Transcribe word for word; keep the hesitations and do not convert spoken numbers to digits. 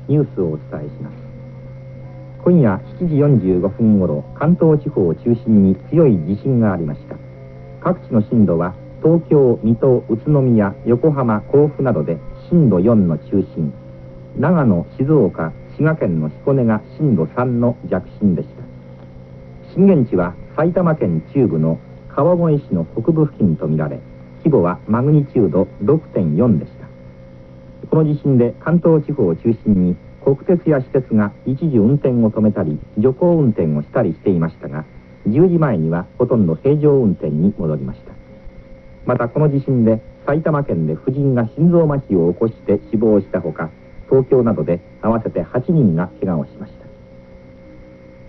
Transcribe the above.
ニュースをお伝えします。今夜しちじよんじゅうごふんごろ、関東地方を中心に強い地震がありました。各地の震度は東京、水戸、宇都宮、横浜、甲府などで震度よんの中心、長野、静岡、滋賀県の彦根が震度さんの弱震でした。震源地は埼玉県中部の川越市の北部付近とみられ、規模はマグニチュード ろくてんよん でした。この地震で関東地方を中心に国鉄や私鉄が一時運転を止めたり徐行運転をしたりしていましたが、じゅうじまえにはほとんど平常運転に戻りました。またこの地震で埼玉県で婦人が心臓麻痺を起こして死亡したほか、東京などで合わせてはちにんが怪我をしました。